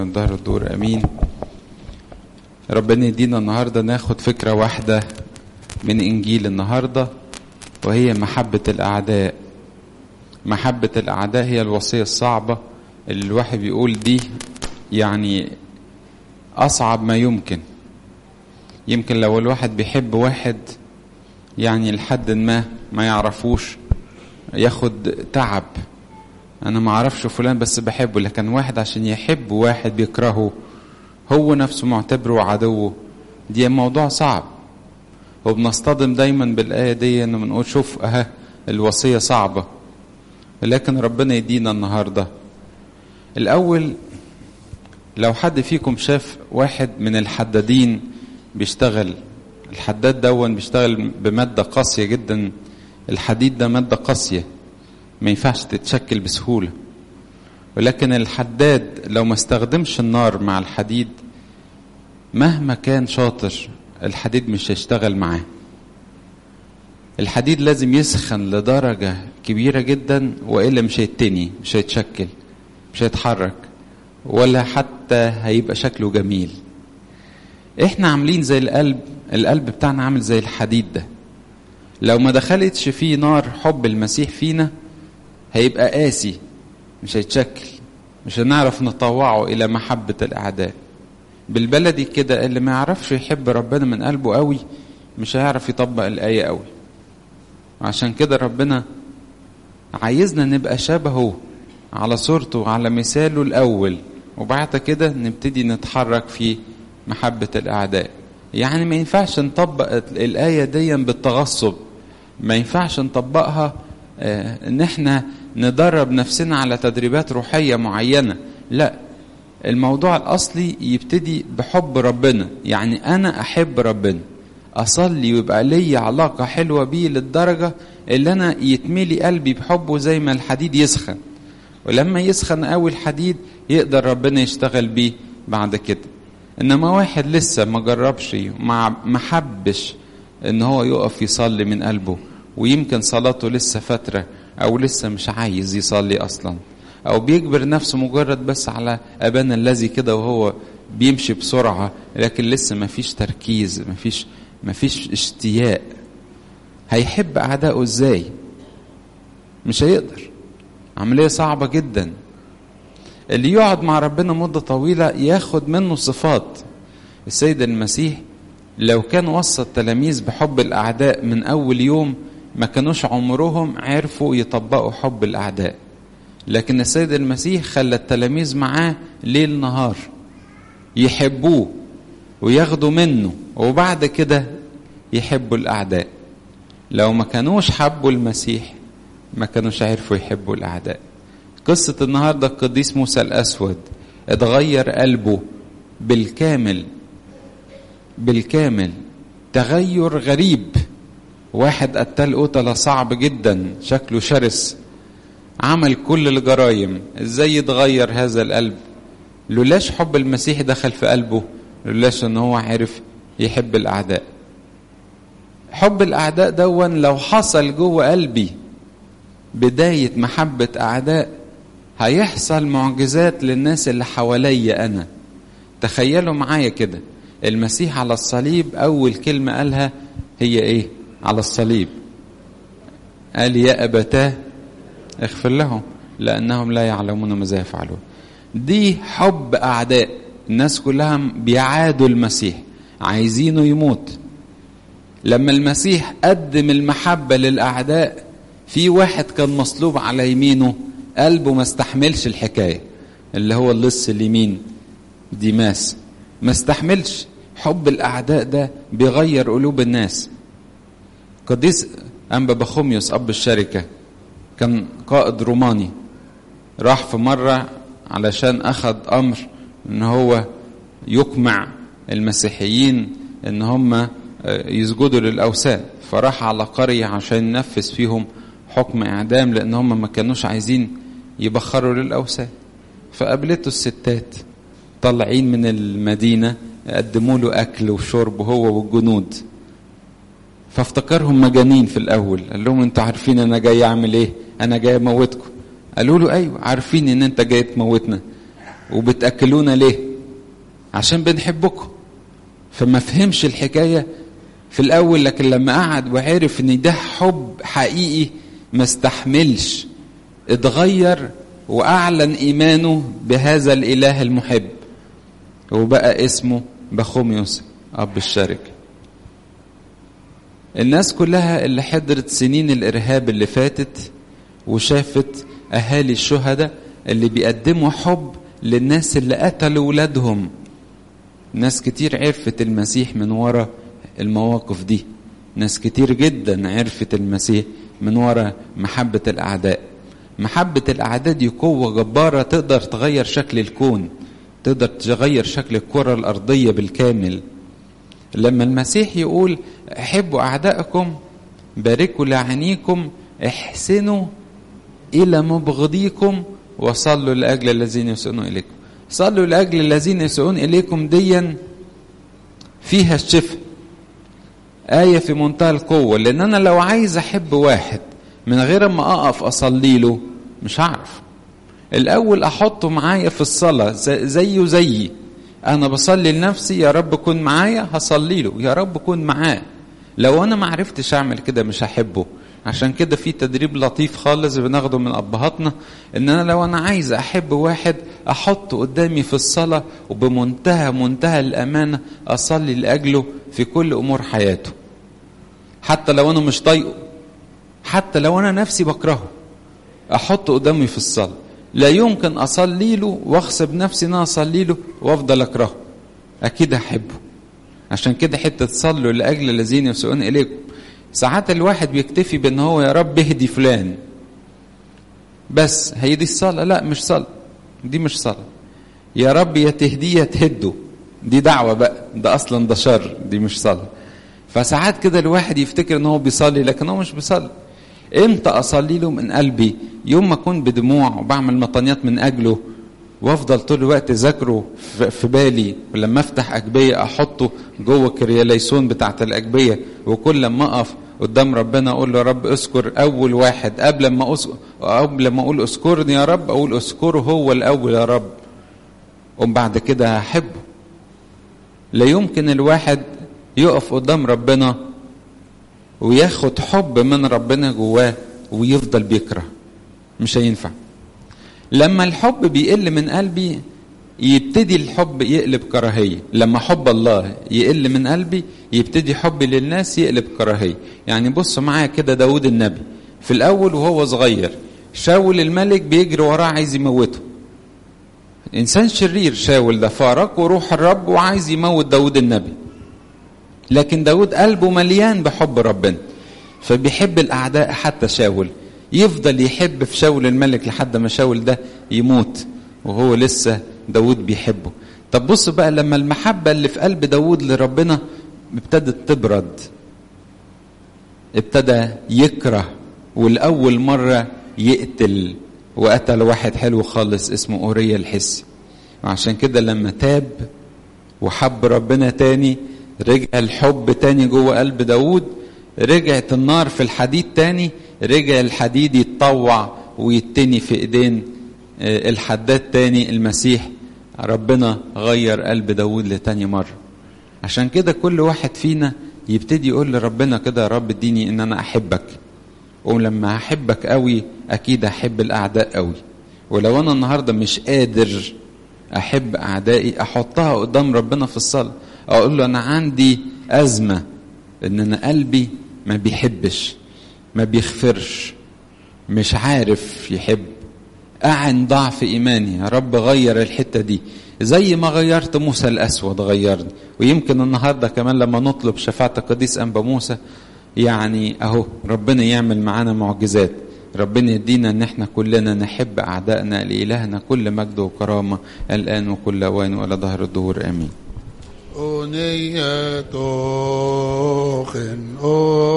من ظهر الدور امين. ربنا يدينا النهارده ناخد فكره واحده من انجيل النهارده، وهي محبه الاعداء. محبه الاعداء هي الوصيه الصعبه اللي الواحد بيقول دي يعني اصعب ما يمكن لو الواحد بيحب واحد يعني لحد ما يعرفوش ياخد تعب. انا ما اعرفش فلان بس بحبه، لكن واحد عشان يحب واحد بيكرهه هو نفسه معتبره عدوه، دي موضوع صعب. وبنصطدم دايما بالآية دي انه بنقول شوف الوصية صعبة، لكن ربنا يدينا النهاردة. الاول لو حد فيكم شاف واحد من الحدادين بيشتغل، الحداد دون بيشتغل بمادة قاسية جدا. الحديد ده مادة قاسية ما ينفعش تتشكل بسهولة، ولكن الحداد لو ما استخدمش النار مع الحديد مهما كان شاطر الحديد مش هيشتغل معاه. الحديد لازم يسخن لدرجة كبيرة جدا، وإلا مش هيتني، مش هيتشكل، مش هيتحرك، ولا حتى هيبقى شكله جميل. احنا عاملين زي القلب بتاعنا عامل زي الحديد ده. لو ما دخلتش فيه نار حب المسيح فينا هيبقى قاسي، مش هيتشكل، مش هنعرف نطوعه إلى محبة الأعداء. بالبلدي كده اللي ما يعرفش يحب ربنا من قلبه قوي مش هيعرف يطبق الآية قوي. عشان كده ربنا عايزنا نبقى شبهه على صورته وعلى مثاله الأول، وبعد كده نبتدي نتحرك في محبة الأعداء. يعني ما ينفعش نطبق الآية دي بالتغصب، ما ينفعش نطبقها ان احنا ندرب نفسنا على تدريبات روحية معينة. لا، الموضوع الأصلي يبتدي بحب ربنا. يعني أنا أحب ربنا، أصلي ويبقى لي علاقة حلوة بيه للدرجة اللي أنا يتملي قلبي بحبه زي ما الحديد يسخن. ولما يسخن قوي الحديد يقدر ربنا يشتغل بيه بعد كده. إنما واحد لسه ما جربش ما حبش إن هو يقف يصلي من قلبه، ويمكن صلاته لسه فترة، أو لسه مش عايز يصلي أصلا، أو بيجبر نفسه مجرد بس على أبانا الذي كده وهو بيمشي بسرعة، لكن لسه ما فيش تركيز، ما فيش اشتياق. هيحب أعدائه إزاي؟ مش هيقدر، عملية صعبة جدا. اللي يقعد مع ربنا مدة طويلة ياخد منه صفات. السيد المسيح لو كان وصى التلاميذ بحب الأعداء من أول يوم ما كانوش عمرهم عرفوا يطبقوا حب الأعداء، لكن السيد المسيح خلى التلاميذ معاه ليل نهار يحبوه وياخدوا منه، وبعد كده يحبوا الأعداء. لو ما كانوش حبوا المسيح ما كانوش عرفوا يحبوا الأعداء. قصة النهاردة القديس موسى الأسود اتغير قلبه بالكامل تغير غريب. واحد قتل قتلة صعب جدا، شكله شرس، عمل كل الجرائم. ازاي يتغير هذا القلب؟ لولاش حب المسيح دخل في قلبه، لولاش ان هو عرف يحب الأعداء. حب الأعداء دون لو حصل جوه قلبي بداية محبة أعداء هيحصل معجزات للناس اللي حواليا أنا. تخيلوا معايا كده، المسيح على الصليب أول كلمة قالها هي إيه على الصليب؟ قال يا أبتاه اغفر لهم لأنهم لا يعلمون ماذا يفعلون. دي حب أعداء، الناس كلها بيعادوا المسيح، عايزينه يموت. لما المسيح قدم المحبة للأعداء، في واحد كان مصلوب على يمينه قلبه ما استحملش الحكاية، اللي هو اللص اليمين ديماس، ما استحملش. حب الأعداء ده بيغير قلوب الناس. قديس أنبا بخوميوس أب الشركة كان قائد روماني، راح في مرة علشان أخذ أمر إن هو يقمع المسيحيين إن هم يسجدوا للأوثان، فراح على قرية عشان ينفذ فيهم حكم إعدام لأن هم ما كانوش عايزين يبخروا للأوثان. فقابلته الستات طالعين من المدينة قدموا له أكل وشرب هو والجنود، فافتكرهم مجانين في الأول. قال لهم انتوا عارفين أنا جاي أعمل إيه؟ أنا جاي أموتكم. قالوا له أيوة عارفين إن أنت جاي تموتنا. وبتأكلونا ليه؟ عشان بنحبكم. فما فهمش الحكاية في الأول، لكن لما قعد وعرف ان ده حب حقيقي ما استحملش، اتغير وأعلن إيمانه بهذا الإله المحب، وبقى اسمه بخوميوس أب الشركة. الناس كلها اللي حضرت سنين الإرهاب اللي فاتت وشافت أهالي الشهداء اللي بيقدموا حب للناس اللي قتلوا ولادهم، ناس كتير عرفت المسيح من وراء المواقف دي، ناس كتير جدا عرفت المسيح من وراء محبة الأعداء. محبة الأعداء دي قوة جبارة تقدر تغير شكل الكون، تقدر تغير شكل الكرة الأرضية بالكامل. لما المسيح يقول احبوا أعدائكم، باركوا لعينيكم، احسنوا إلى مبغضيكم، وصلوا لأجل الذين يسيئون إليكم. صلوا لأجل الذين يسيئون إليكم ديا فيها الشفاء، آية في منتهى القوة. لأن أنا لو عايز أحب واحد من غير ما أقف أصلي له مش هعرف. الأول أحطه معايا في الصلاة زيه زيي، أنا بصلي لنفسي يا رب كن معايا، هصلي له يا رب كن معاه. لو أنا ما عرفتش أعمل كده مش هحبه. عشان كده في تدريب لطيف خالص بناخده من أبهاتنا، إن أنا لو أنا عايز أحب واحد أحطه قدامي في الصلاة وبمنتهى الأمانة أصلي لأجله في كل أمور حياته، حتى لو أنا مش طايقه، حتى لو أنا نفسي بكرهه أحطه قدامي في الصلاة. لا يمكن أصلي له وأغصب نفسي إن أنا أصلي له وأفضل أكرهه، أكيد أحبه. عشان كده حتة صلوا لأجل الذين يسيئون إليكم. ساعات الواحد بيكتفي بأن هو يا رب اهدي فلان بس، هي دي الصلاة؟ لا مش صلاة، دي مش صلاة. يا رب يا تهديه يا تهده، دي دعوة بقى، ده أصلا ده شر، دي مش صلاة. فساعات كده الواحد يفتكر ان هو بيصلي لكن هو مش بيصلي. امتى اصلي له من قلبي؟ يوم ما اكون بدموع وبعمل مطانيات من اجله وافضل طول الوقت ذاكره في بالي، ولما افتح اجبيه احطه جوه كرياليسون بتاعت الاجبيه، وكل لما اقف قدام ربنا اقول له يا رب اذكر اول واحد، قبل ما اقول اذكرني يا رب اقول اذكره هو الاول يا رب، وبعد كده هحبه. لا يمكن الواحد يقف قدام ربنا وياخد حب من ربنا جواه ويفضل بيكره، مش هينفع. لما الحب بيقل من قلبي يبتدي الحب يقلب كراهية. لما حب الله يقل من قلبي يبتدي حبي للناس يقلب كراهية. يعني بص معايا كده، داود النبي في الأول وهو صغير شاول الملك بيجري وراه عايز يموته، إنسان شرير شاول ده، فارقه روح الرب وعايز يموت داود النبي. لكن داود قلبه مليان بحب ربنا فبيحب الأعداء. حتى شاول يفضل يحب في شاول الملك لحد ما شاول ده يموت وهو لسه داود بيحبه. طب بص بقى، لما المحبة اللي في قلب داود لربنا ابتدت تبرد، ابتدى يكره، والأول مرة يقتل، وقتل واحد حلو خالص اسمه أوريا الحسي. وعشان كده لما تاب وحب ربنا تاني رجع الحب تاني جوه قلب داود، رجعت النار في الحديد تاني، رجع الحديد يتطوع ويتني في ايدين الحداد تاني المسيح. ربنا غير قلب داود لتاني مرة. عشان كده كل واحد فينا يبتدي يقول لربنا كده يا رب اديني ان انا احبك، ولما احبك قوي اكيد احب الاعداء قوي. ولو انا النهاردة مش قادر احب اعدائي احطها قدام ربنا في الصلاة، اقول له انا عندي ازمة ان انا قلبي ما بيحبش، ما بيغفرش، مش عارف يحب، اعن ضعف ايماني يا رب، غير الحتة دي زي ما غيرت موسى الاسود غيرني. ويمكن النهاردة كمان لما نطلب شفاعة القديس انبا موسى يعني اهو ربنا يعمل معانا معجزات. ربنا يدينا ان احنا كلنا نحب اعدائنا، لإلهنا كل مجد وكرامة الان وكل اوان والى ظهر الدهور امين.